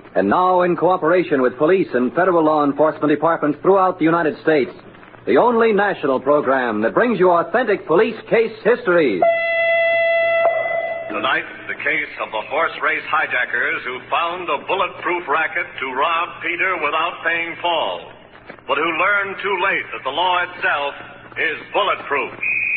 And now, in cooperation with police and federal law enforcement departments throughout the United States, the only national program that brings you authentic police case histories. Tonight, the case of the horse race hijackers who found a bulletproof racket to rob Peter without paying Paul, but who learned too late that the law itself is bulletproof.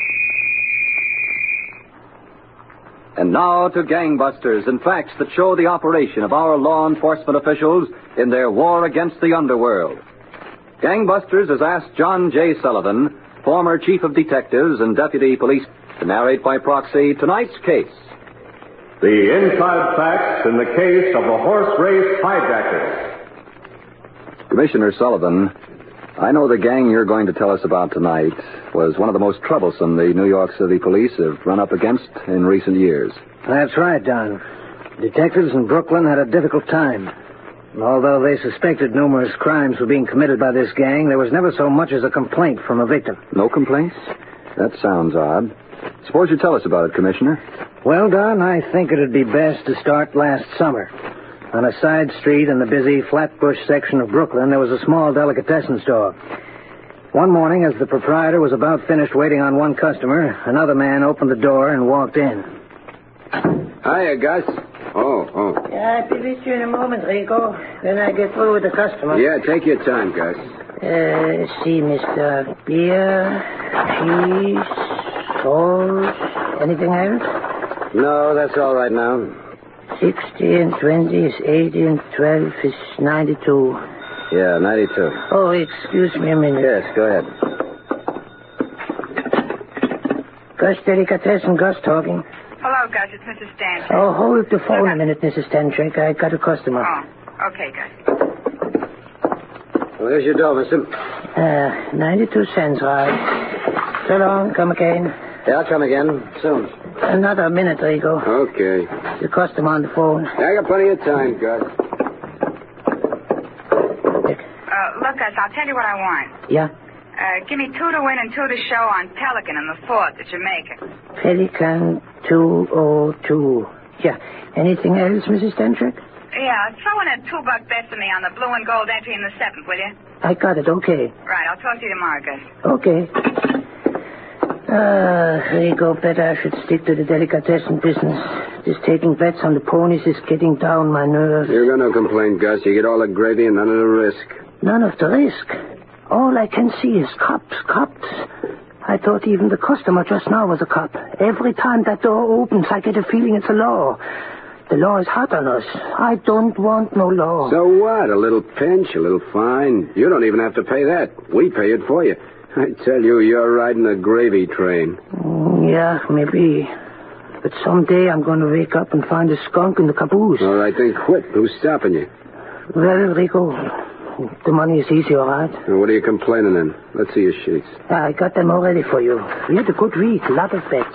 And now to gangbusters and facts that show the operation of our law enforcement officials in their war against the underworld. Gangbusters has asked John J. Sullivan, former chief of detectives and deputy police, to narrate by proxy tonight's case. The inside facts in the case of the horse race hijackers. Commissioner Sullivan, I know the gang you're going to tell us about tonight was one of the most troublesome the New York City police have run up against in recent years. That's right, Don. Detectives in Brooklyn had a difficult time. Although they suspected numerous crimes were being committed by this gang, there was never so much as a complaint from a victim. No complaints? That sounds odd. Suppose you tell us about it, Commissioner. Well, Don, I think it'd be best to start last summer. On a side street in the busy Flatbush section of Brooklyn, there was a small delicatessen store. One morning, as the proprietor was about finished waiting on one customer, another man opened the door and walked in. Hiya, Gus. Oh. Yeah, I'll be with you in a moment, Rico, when I get through with the customer. Yeah, take your time, Gus. See, Mr. Beer, cheese, salt, anything else? No, that's all right now. 60 and 20 is 80 and 12 is 92. Yeah, 92. Oh, excuse me a minute. Yes, go ahead. Gus Delicatessen, Gus talking. Hello, Gus. It's Mrs. Stantrick. Oh, hold the phone a minute, Mrs. Stantrick. I got a customer. Oh, okay, Gus. Well, there's your dough, mister. 92 cents, right. So long. Come again. Yeah, I'll come again. Soon. Another minute, Rico. Okay. The customer on the phone. I got plenty of time, Gus. Look, Gus, I'll tell you what I want. Yeah? Give me 2 to win and 2 to show on Pelican in the 4th at Jamaica. Pelican 202. Yeah. Anything else, Mrs. Stantrick? Yeah, throw in a $2 bet for me on the blue and gold entry in the 7th, will you? I got it. Okay. Right, I'll talk to you tomorrow, Gus. Okay. Rico, better I should stick to the delicatessen business. This taking bets on the ponies is getting down my nerves. You're going to complain, Gus. You get all the gravy and none of the risk. None of the risk. All I can see is cops. I thought even the customer just now was a cop. Every time that door opens, I get a feeling it's a law. The law is hot on us. I don't want no law. So what? A little pinch, a little fine. You don't even have to pay that. We pay it for you. I tell you, you're riding a gravy train. Yeah, maybe. But someday I'm going to wake up and find a skunk in the caboose. All right, then quit. Who's stopping you? Well, Rico, the money is easy, all right? Well, what are you complaining in? Let's see your sheets. I got them all ready for you. We had a good week, a lot of bets.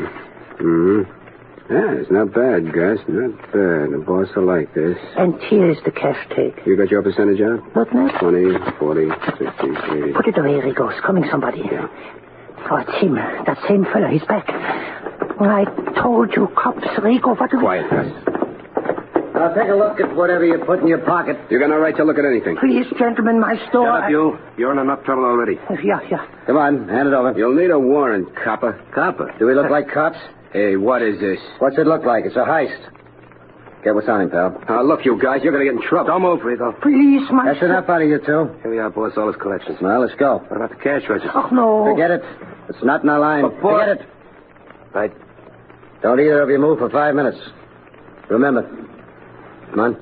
Yeah, it's not bad, Gus. Not bad. The boss will like this. And here's the cash take. You got your percentage out? What now? 20, 40, 60, 80. Put it away, Rico. It's coming somebody. Yeah. Oh, it's him. That same fella. He's back. I told you, cops, Rico. What do we... Quiet, Gus. Now, take a look at whatever you put in your pocket. You got no right to look at anything. Please, gentlemen, my store... Shut up, you. You're in enough trouble already. Yeah. Come on, hand it over. You'll need a warrant, copper. Copper? Do we look like cops? Hey, what is this? What's it look like? It's a heist. Get what's on him, pal. Look, you guys, you're going to get in trouble. Don't move, Rico. Please, my... That's enough out of you two. Here we are, boss. All his collections. Now, let's go. What about the cash register? Oh, no. Forget it. It's not in our line. But, boss... Forget it. Right. Don't either of you move for 5 minutes. Remember. Come on.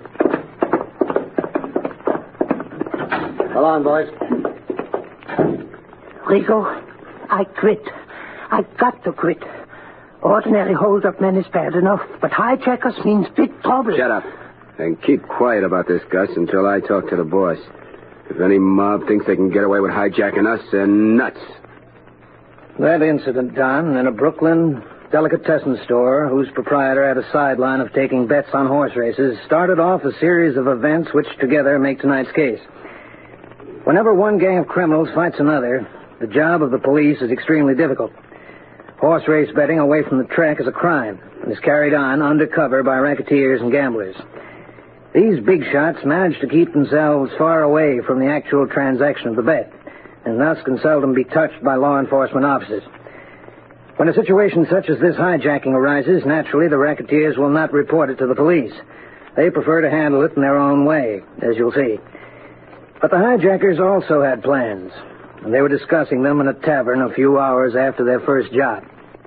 Hold on, boys. Rico, I quit. I got to quit. Ordinary hold-up men is bad enough, but hijackers means big trouble. Shut up. And keep quiet about this, Gus, until I talk to the boss. If any mob thinks they can get away with hijacking us, they're nuts. That incident, Don, in a Brooklyn delicatessen store whose proprietor had a sideline of taking bets on horse races, started off a series of events which together make tonight's case. Whenever one gang of criminals fights another, the job of the police is extremely difficult. Horse race betting away from the track is a crime and is carried on undercover by racketeers and gamblers. These big shots manage to keep themselves far away from the actual transaction of the bet, and thus can seldom be touched by law enforcement officers. When a situation such as this hijacking arises, naturally the racketeers will not report it to the police. They prefer to handle it in their own way, as you'll see. But the hijackers also had plans, and they were discussing them in a tavern a few hours after their first job.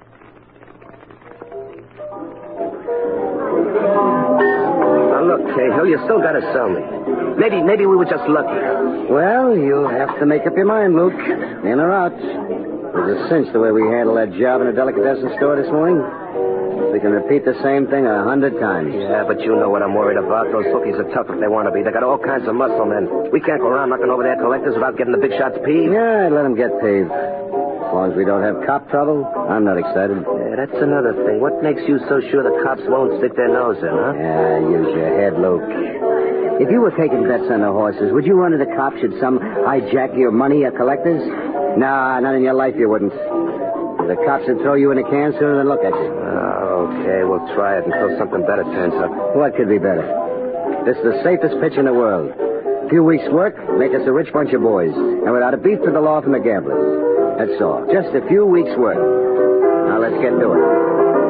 Now look, Cahill, you still got to sell me. Maybe we were just lucky. Well, you'll have to make up your mind, Luke. In or out. It was a cinch the way we handled that job in a delicatessen store this morning. We can repeat the same thing 100 times. Yeah, but you know what I'm worried about. Those bookies are tough if they want to be. They got all kinds of muscle men. We can't go around knocking over their collectors without getting the big shots peeved. Yeah, I'd let them get peeved. As long as we don't have cop trouble, I'm not excited. Yeah, that's another thing. What makes you so sure the cops won't stick their nose in, huh? Yeah, use your head, Luke. If you were taking bets on the horses, would you run to the cops should some hijack your money or collectors? Nah, not in your life you wouldn't. The cops would throw you in a can sooner than look at you. Okay, we'll try it until something better turns up. What could be better? This is the safest pitch in the world. A few weeks' work, make us a rich bunch of boys. And without a beef to the law from the gamblers. That's all. Just a few weeks' work. Now let's get to it.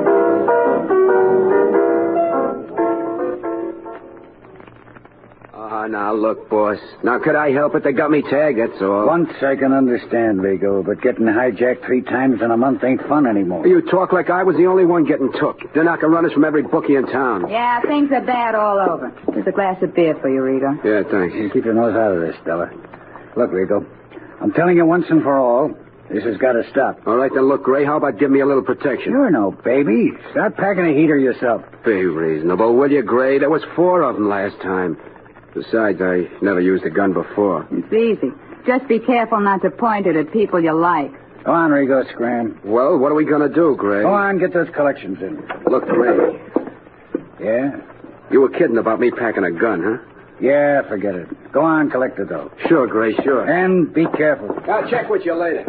Now, look, boss. Now, could I help it? They got me tagged, that's all. Once I can understand, Vigo, but getting hijacked 3 times in a month ain't fun anymore. You talk like I was the only one getting took. They're knocking runners from every bookie in town. Yeah, things are bad all over. Here's a glass of beer for you, Rigo. Yeah, thanks. You keep your nose out of this, Stella. Look, Vigo, I'm telling you once and for all, this has got to stop. All right, then, look, Gray, how about giving me a little protection? You're no baby. Start packing a heater yourself. Be reasonable, will you, Gray? There was 4 of them last time. Besides, I never used a gun before. It's easy. Just be careful not to point it at people you like. Go on, Rigo, Scram. Well, what are we going to do, Gray? Go on, get those collections in. Look, Gray. Yeah? You were kidding about me packing a gun, huh? Yeah, forget it. Go on, collect the dough. Sure, Gray, sure. And be careful. I'll check with you later.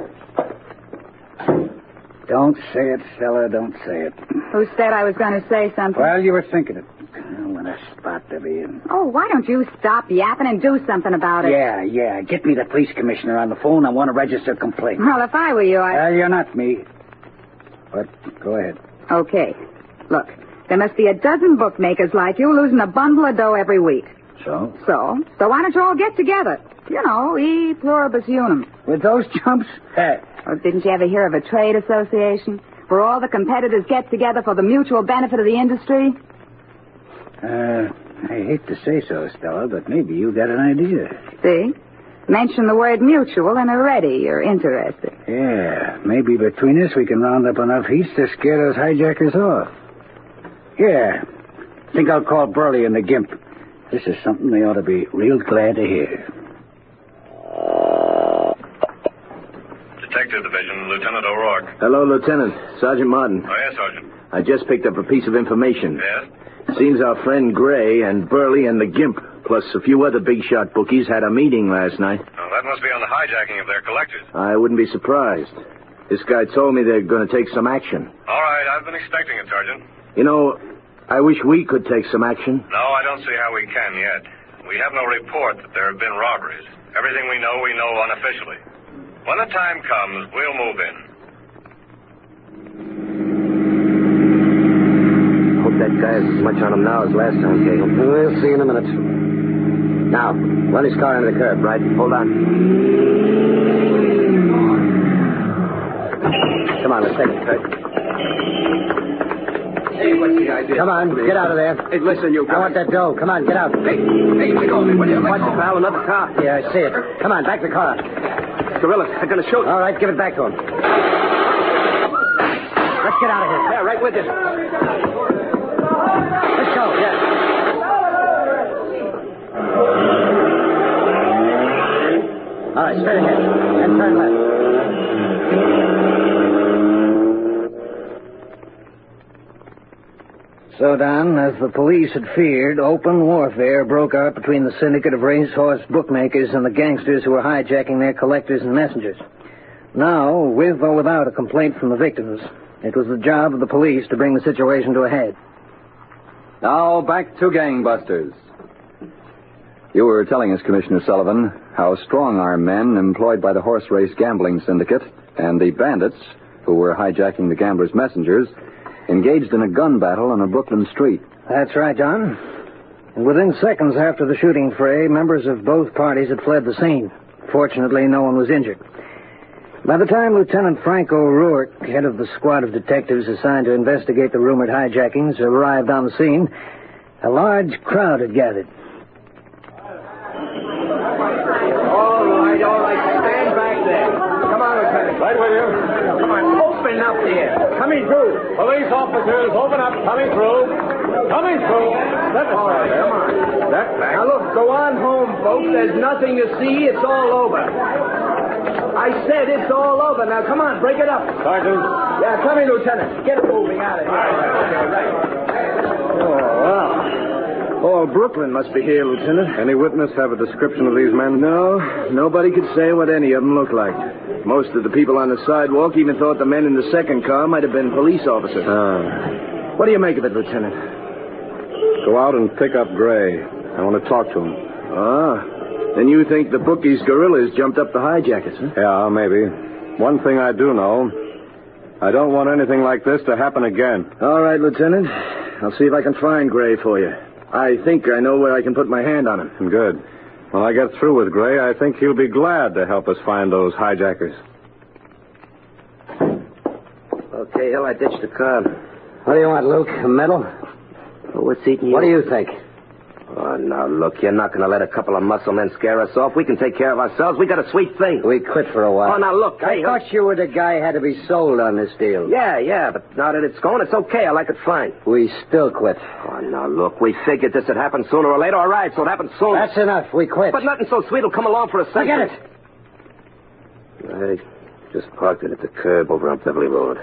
Don't say it, Stella, don't say it. Who said I was going to say something? Well, you were thinking it. Oh, what a spot to be in. Oh, why don't you stop yapping and do something about it? Yeah. Get me the police commissioner on the phone. I want to register a complaint. Well, if I were you, Well, you're not me. But go ahead. Okay. Look, there must be a dozen bookmakers like you losing a bundle of dough every week. So? So why don't you all get together? You know, e pluribus unum. With those jumps? Hey. Or didn't you ever hear of a trade association where all the competitors get together for the mutual benefit of the industry? I hate to say so, Stella, but maybe you got an idea. See? Mention the word mutual and already you're interested. Yeah, maybe between us we can round up enough heat to scare those hijackers off. Yeah, think I'll call Burley and the Gimp. This is something they ought to be real glad to hear. Detective Division, Lieutenant O'Rourke. Hello, Lieutenant. Sergeant Martin. Oh, yes, Sergeant. I just picked up a piece of information. Yes? Seems our friend Gray and Burley and the Gimp, plus a few other big shot bookies, had a meeting last night. Oh, that must be on the hijacking of their collectors. I wouldn't be surprised. This guy told me they're going to take some action. All right, I've been expecting it, Sergeant. You know, I wish we could take some action. No, I don't see how we can yet. We have no report that there have been robberies. Everything we know unofficially. When the time comes, we'll move in. Hope that guy has as much on him now as last time, Cahill. We'll see in a minute. Now, run his car into the curb, right? Hold on. Come on, let's take it, Kurt. Hey, what's the idea? Come on, get out of there. Hey, listen, you guys. I want that dough. Come on, get out. Hey, let go of me, will you? Watch it, pal. Another car. Yeah, I see it. Come on, back the car. Gorilla, I'm going to shoot. All right, give it back to him. Let's get out of here. Yeah, right with you. Let's go, yeah. All right, straight ahead. And turn left. So, Don, as the police had feared, open warfare broke out between the syndicate of racehorse bookmakers and the gangsters who were hijacking their collectors and messengers. Now, with or without a complaint from the victims, it was the job of the police to bring the situation to a head. Now, back to Gangbusters. You were telling us, Commissioner Sullivan, how strong our men employed by the horse race gambling syndicate and the bandits who were hijacking the gamblers' messengers engaged in a gun battle on a Brooklyn street. That's right, John. And within seconds after the shooting fray, members of both parties had fled the scene. Fortunately, no one was injured. By the time Lieutenant Frank O'Rourke, head of the squad of detectives assigned to investigate the rumored hijackings, arrived on the scene, a large crowd had gathered. All right. Stand back there. Come on, Lieutenant. Right with you. Come on, open up here. Coming through. Police officers, open up. Coming through. Coming through. All right, come on. Now, look, go on home, folks. There's nothing to see. It's all over. I said it's all over. Now, come on, break it up. Sergeant. Yeah, come in, Lieutenant. Get it moving out of here. Oh, wow. All Brooklyn must be here, Lieutenant. Any witness have a description of these men? No, nobody could say what any of them look like. Most of the people on the sidewalk even thought the men in the second car might have been police officers. What do you make of it, Lieutenant? Go out and pick up Gray. I want to talk to him. Then you think the bookies' guerrillas jumped up the hijackers, huh? Yeah, maybe. One thing I do know, I don't want anything like this to happen again. All right, Lieutenant. I'll see if I can find Gray for you. I think I know where I can put my hand on him. Good. When I get through with Gray, I think he'll be glad to help us find those hijackers. Okay, Hill, I ditched the car. What do you want, Luke? A medal? Oh, what's eating you? What do you think? Oh, now, look, you're not going to let a couple of muscle men scare us off. We can take care of ourselves. We got a sweet thing. We quit for a while. Oh, now, look, I thought you were the guy who had to be sold on this deal. Yeah, but now that it's going, it's okay. I like it fine. We still quit. Oh, now, look, we figured this would happen sooner or later. All right, so it happened soon. That's enough. We quit. But nothing so sweet will come along for a second. Forget it. I just parked it at the curb over on Beverly Road.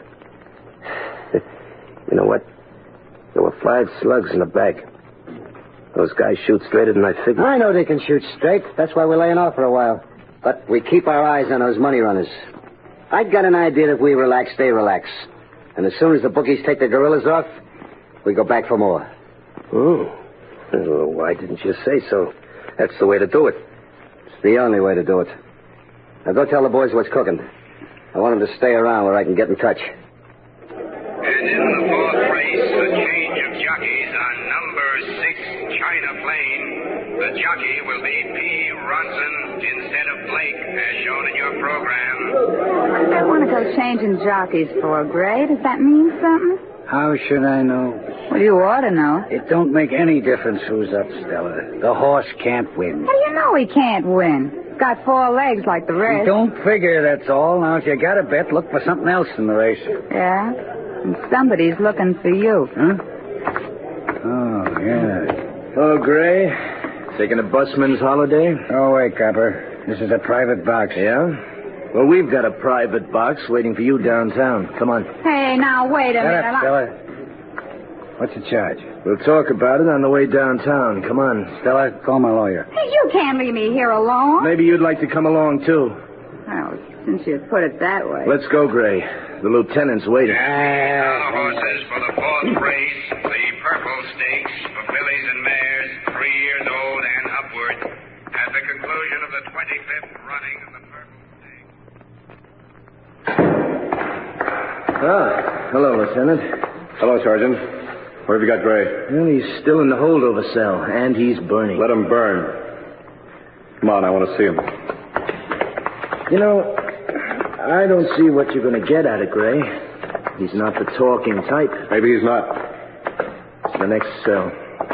You know what? There were 5 slugs in the bag. Those guys shoot straighter than I figured. I know they can shoot straight. That's why we're laying off for a while. But we keep our eyes on those money runners. I got an idea that if we relax, they relax. And as soon as the bookies take the guerrillas off, we go back for more. Oh. Well, why didn't you say so? That's the way to do it. It's the only way to do it. Now go tell the boys what's cooking. I want them to stay around where I can get in touch. And in the 4th race, a change of jockeys on number 6 China Plain. The jockey will be P. Ronson instead of Blake, as shown in your program. I want to go changing jockeys for, Gray. Does that mean something? How should I know? Well, you ought to know. It don't make any difference who's up, Stella. The horse can't win. How do you know he can't win? He's got 4 legs like the rest. Don't figure, that's all. Now, if you got a bet, look for something else in the race. Yeah? And somebody's looking for you. Huh? Oh, yeah. Oh, Gray. Taking a busman's holiday? Oh, wait, Copper. This is a private box. Yeah? Well, we've got a private box waiting for you downtown. Come on. Hey, now, wait a minute. Shut up, Stella. What's the charge? We'll talk about it on the way downtown. Come on. Stella, call my lawyer. Hey, you can't leave me here alone. Maybe you'd like to come along, too. Well, since you put it that way. Let's go, Gray. The lieutenant's waiting. Now horses for the 4th race, the Purple Stakes for fillies and mares 3 years old and upward, at the conclusion of the 25th running of the Purple Stakes. Hello, Lieutenant. Hello, Sergeant. Where have you got Gray? Well, he's still in the holdover cell, and he's burning. Let him burn. Come on, I want to see him. You know, I don't see what you're going to get out of Gray. He's not the talking type. Maybe he's not. It's the next cell.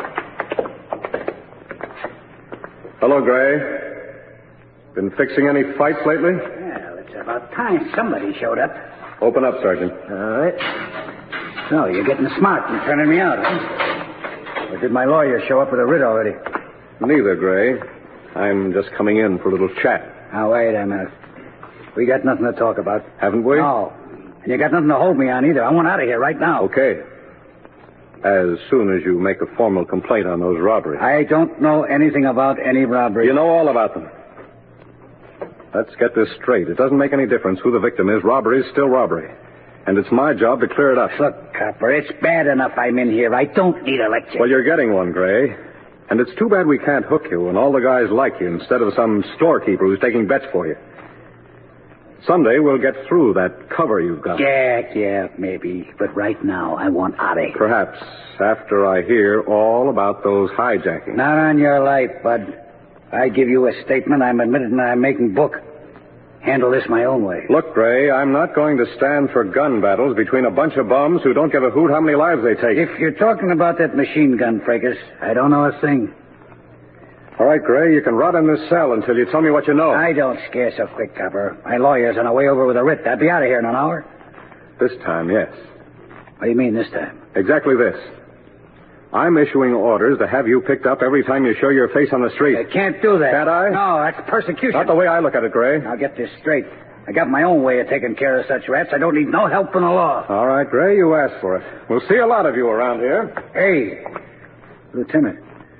Hello, Gray. Been fixing any fights lately? Well, it's about time somebody showed up. Open up, Sergeant. All right. So, you're getting smart and turning me out, huh? Or did my lawyer show up with a writ already? Neither, Gray. I'm just coming in for a little chat. Now, wait a minute. We got nothing to talk about. Haven't we? No. And you got nothing to hold me on either. I want out of here right now. Okay. As soon as you make a formal complaint on those robberies. I don't know anything about any robbery. You know all about them. Let's get this straight. It doesn't make any difference who the victim is. Robbery is still robbery. And it's my job to clear it up. Look, Copper, it's bad enough I'm in here. I don't need a lecture. Well, you're getting one, Gray. And it's too bad we can't hook you and all the guys like you instead of some storekeeper who's taking bets for you. Someday we'll get through that cover you've got. Yeah, maybe. But right now, I want out of here. Perhaps after I hear all about those hijackings. Not on your life, bud. I give you a statement. I'm admitting I'm making book. Handle this my own way. Look, Gray, I'm not going to stand for gun battles between a bunch of bums who don't give a hoot how many lives they take. If you're talking about that machine gun fracas, I don't know a thing. All right, Gray, you can rot in this cell until you tell me what you know. I don't scare so quick, copper. My lawyer's on the way over with a writ. I'll be out of here in an hour. This time, yes. What do you mean this time? Exactly this. I'm issuing orders to have you picked up every time you show your face on the street. I can't do that. Can't I? No, that's persecution. Not the way I look at it, Gray. I'll get this straight. I got my own way of taking care of such rats. I don't need no help from the law. All right, Gray, you asked for it. We'll see a lot of you around here. Hey, Lieutenant.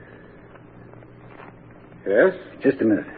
Yes? Just a minute.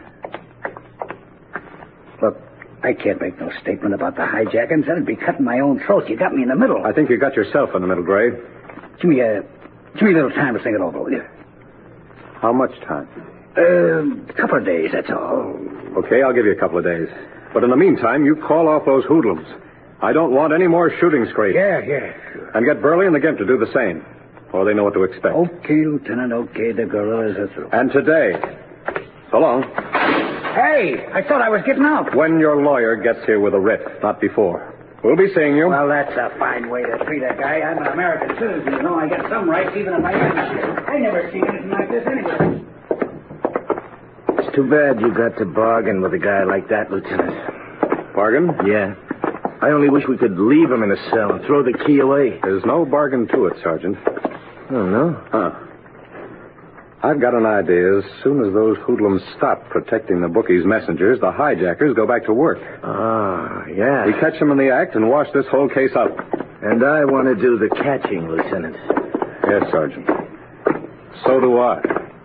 Look, I can't make no statement about the hijackings. That'd be cutting my own throat. You got me in the middle. I think you got yourself in the middle, Gray. Give me a little time to think it over, will you? How much time? A couple of days, that's all. Okay, I'll give you a couple of days. But in the meantime, you call off those hoodlums. I don't want any more shooting scrapes. Yeah, sure. And get Burley and the Gimp to do the same. Or they know what to expect. Okay, Lieutenant, okay. The guerrillas are through. And today. So long. Hey, I thought I was getting out. When your lawyer gets here with a writ, not before. We'll be seeing you. Well, that's a fine way to treat a guy. I'm an American citizen, you know. I get some rights even if I am here. I never seen anything like this anywhere. It's too bad you got to bargain with a guy like that, Lieutenant. Bargain? Yeah. I only wish we could leave him in a cell and throw the key away. There's no bargain to it, Sergeant. Oh, no? Huh. I've got an idea. As soon as those hoodlums stop protecting the bookies' messengers, the hijackers go back to work. Ah, yeah. We catch them in the act and wash this whole case up. And I want to do the catching, Lieutenant. Yes, Sergeant. So do I.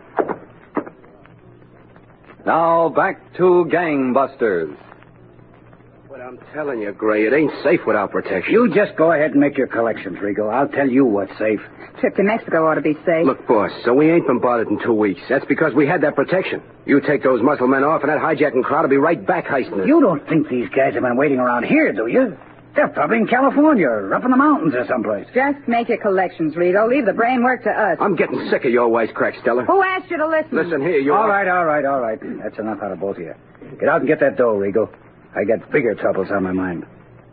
Now back to Gangbusters. But I'm telling you, Gray, it ain't safe without protection. You just go ahead and make your collections, Rigo. I'll tell you what's safe. Trip to Mexico ought to be safe. Look, boss, so we ain't been bothered in 2 weeks. That's because we had that protection. You take those muscle men off, and that hijacking crowd will be right back heisting us. You don't think these guys have been waiting around here, do you? They're probably in California or up in the mountains or someplace. Just make your collections, Rigo. Leave the brain work to us. I'm getting sick of your wisecrack, Stella. Who asked you to listen? Listen here, you... All right. That's enough out of both of you. Get out and get that dough, Rigo. I got bigger troubles on my mind.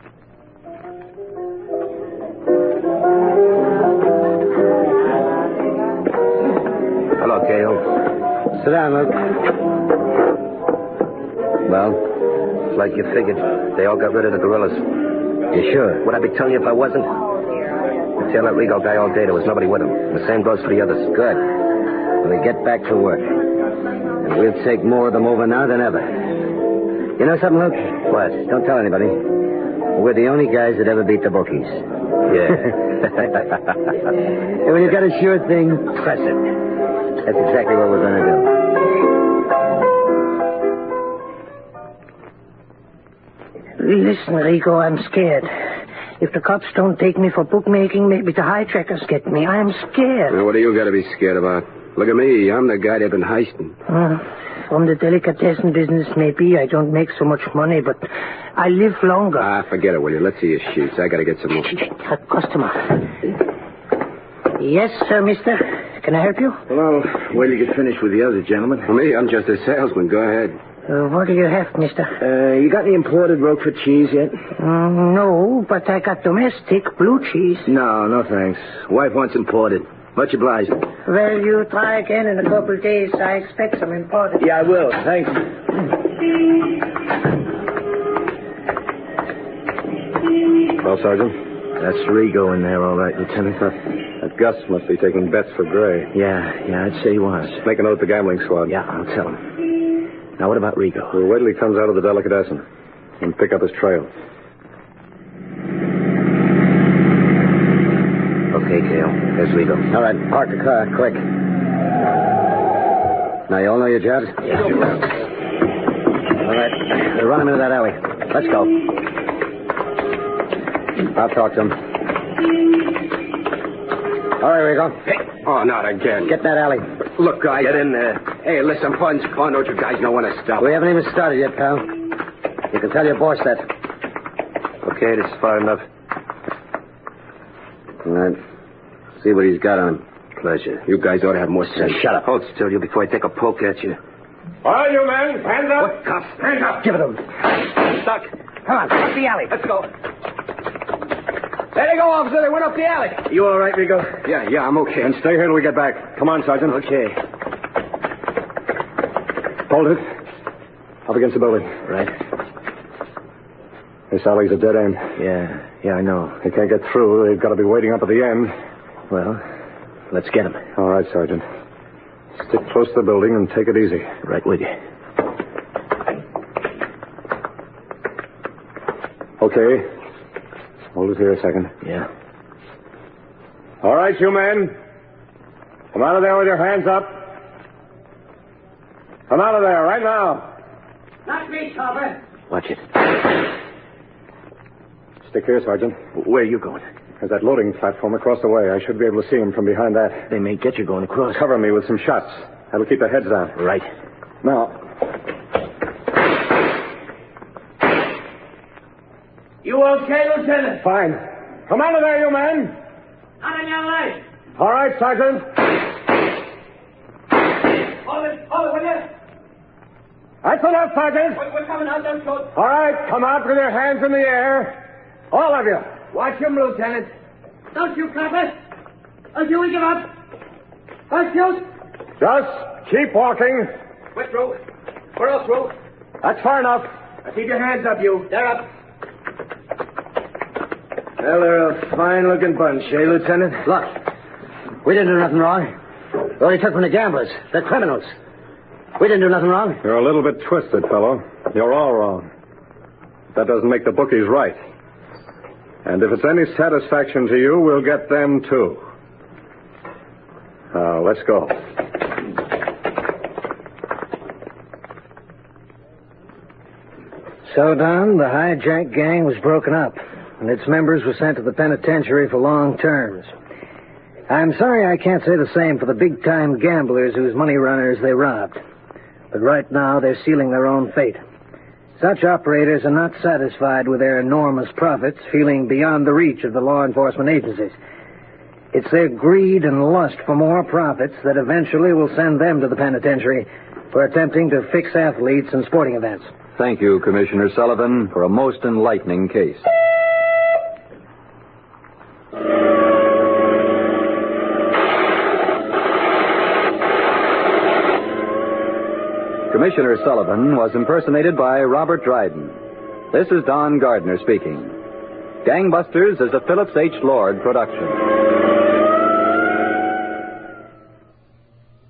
Hello, Gale. Sit down, Luke. Well, it's like you figured. They all got rid of the guerrillas. You sure? Would I be telling you if I wasn't? I tell that Rigo guy all day there was nobody with him. The same goes for the others. Good. Well, they get back to work. And we'll take more of them over now than ever. You know something, Luke? What? Don't tell anybody. We're the only guys that ever beat the bookies. Yeah. And when you've got a sure thing, press it. That's exactly what we're going to do. Listen, Rigo, I'm scared. If the cops don't take me for bookmaking, maybe the hijackers get me. I'm scared. Well, what do you got to be scared about? Look at me. I'm the guy they've been heisting. From the delicatessen business, maybe I don't make so much money, but I live longer. Forget it, will you? Let's see your sheets. I got to get some more. A customer. Yes, sir, mister. Can I help you? Well, wait till you get finished with the other gentlemen. For me, I'm just a salesman. Go ahead. What do you have, mister? You got any imported Roquefort cheese yet? No, but I got domestic blue cheese. No, thanks. Wife wants imported. Much obliged. Well, you try again in a couple of days. I expect some imported. Yeah, I will. Thanks. Well, Sergeant? That's Rigo in there, all right, Lieutenant. That Gus must be taking bets for Gray. Yeah, I'd say he was. Make a note of the gambling squad. Yeah, I'll tell him. Now, what about Rigo? We'll wait till he comes out of the delicatessen and pick up his trail. Okay, Gale. There's Rigo. All right, park the car, quick. Now, you all know your jobs? Yes, sir. All right, we'll run him into that alley. Let's go. I'll talk to him. All right, Rigo. Hey. Oh, not again. Get in that alley. Look, guys. Get in there. Hey, listen, fun's fun. Don't you guys know when to stop? We haven't even started yet, pal. You can tell your boss that. Okay, this is far enough. All right. See what he's got on him. Pleasure. You guys ought to have more sense. Shut up. Hold still, you, before I take a poke at you. All right, you men, hands up. What cops? Hands up. Give it to him. Stuck. Come on, up the alley. Let's go. There they go, officer. They went up the alley. You all right, Rigo? Yeah, I'm okay. And stay here till we get back. Come on, Sergeant. Okay. Hold it. Up against the building. Right. This alley's a dead end. Yeah, I know. They can't get through. They've got to be waiting up at the end. Well, let's get him. All right, Sergeant. Stick close to the building and take it easy. Right with you. Okay. Hold it here a second. Yeah. All right, you men. Come out of there with your hands up. Come out of there right now. Not me, Topper. Watch it. Stick here, Sergeant. Where are you going? There's that loading platform across the way. I should be able to see him from behind that. They may get you going across. Cover me with some shots. That'll keep their heads down. Right. Now, You okay, Lieutenant? fine. Come out of there, you men. Not in your life. All right, Sergeant. Hold it, will you? That's enough, Sergeant. We're coming out, don't shoot. All right, come out with your hands in the air. All of you. Watch him, Lieutenant. Don't shoot, Clapper. Don't you give up. Don't shoot. Just keep walking. We're through. We're all through. That's far enough. Now keep your hands up, you. They're up. Well, they're a fine-looking bunch, eh, Lieutenant? Look, we didn't do nothing wrong. We only took from the gamblers. They're criminals. We didn't do nothing wrong. You're a little bit twisted, fellow. You're all wrong. That doesn't make the bookies right. And if it's any satisfaction to you, we'll get them, too. Now, let's go. So, Don, the hijack gang was broken up, and its members were sent to the penitentiary for long terms. I'm sorry I can't say the same for the big-time gamblers whose money runners they robbed. But right now, they're sealing their own fate. Such operators are not satisfied with their enormous profits, feeling beyond the reach of the law enforcement agencies. It's their greed and lust for more profits that eventually will send them to the penitentiary for attempting to fix athletes and sporting events. Thank you, Commissioner Sullivan, for a most enlightening case. Commissioner Sullivan was impersonated by Robert Dryden. This is Don Gardner speaking. Gangbusters is a Phillips H. Lord production.